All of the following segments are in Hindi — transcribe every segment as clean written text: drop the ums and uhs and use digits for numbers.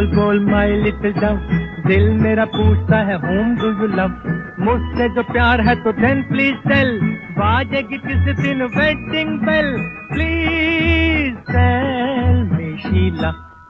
बोल बोल माय लिटिल डव, दिल मेरा पूछता है whom do you love। मुझसे जो प्यार है तो then please tell, बाजेगी किस दिन wedding bell, please tell me Sheela.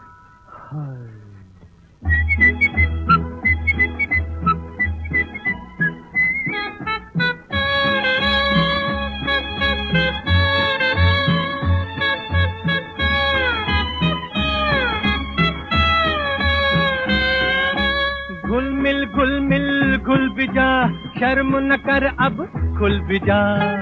घुल मिल घुल भी जा, शर्म न कर अब खुल भी जा।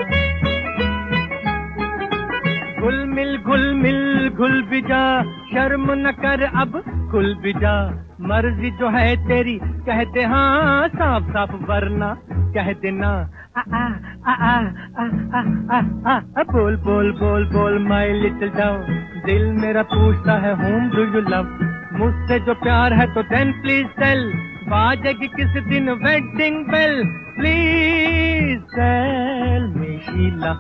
घुल मिल घुल भी जा, शर्म न कर अब खुल भी जा। मर्जी जो है तेरी कह दे हाँ साफ साफ, वरना कह देना आ आ आ आ आ आ आ आ। बोल बोल बोल बोल माय लिटिल डव, दिल मेरा पूछता है whom do you love। मुझसे जो प्यार है तो then please tell, बाजेगी किस दिन wedding bell, please tell me Sheela.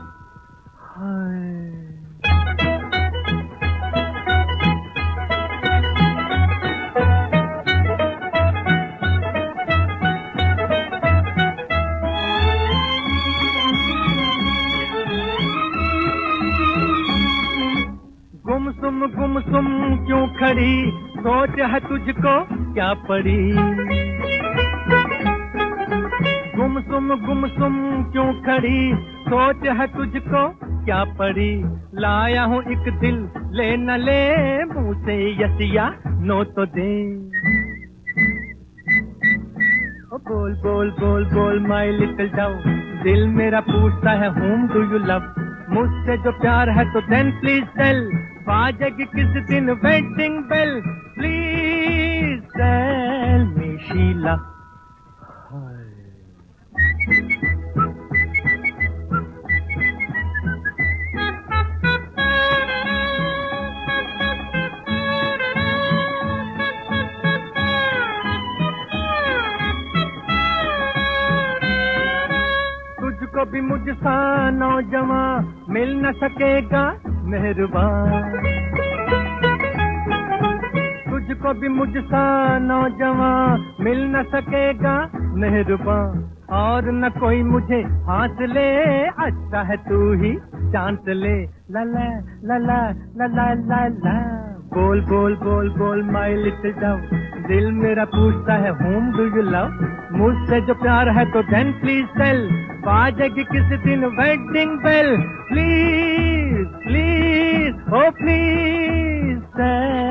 गुमसुम क्यों खड़ी, सोच है तुझको क्या पड़ी। गुमसुम क्यों खड़ी, सोच है तुझको क्या पड़ी। लाया हूँ एक दिल ले न ले, मुँह से यसिया नो तो दे। बोल बोल बोल बोल माय लिटिल डव, दिल मेरा पूछता है whom do you love। मुझसे जो प्यार है तो then please tell, बाजेगी किस दिन wedding bell, please tell me Sheela. तुझको भी मुझसा नौजवान मिल न सकेगा मेहरबान। तुझको भी मुझसा नौजवान मिल न सकेगा मेहरबान। और न कोई मुझे हाथ ले, अच्छा है तू ही चांस ले। ला ला ला ला ला ला ला ला। बोल बोल बोल बोल माय लिटिल डव, दिल मेरा पूछता है whom do you love। मुझसे जो प्यार है तो then please tell, बाजेगी किस दिन wedding bell, please please oh please tell.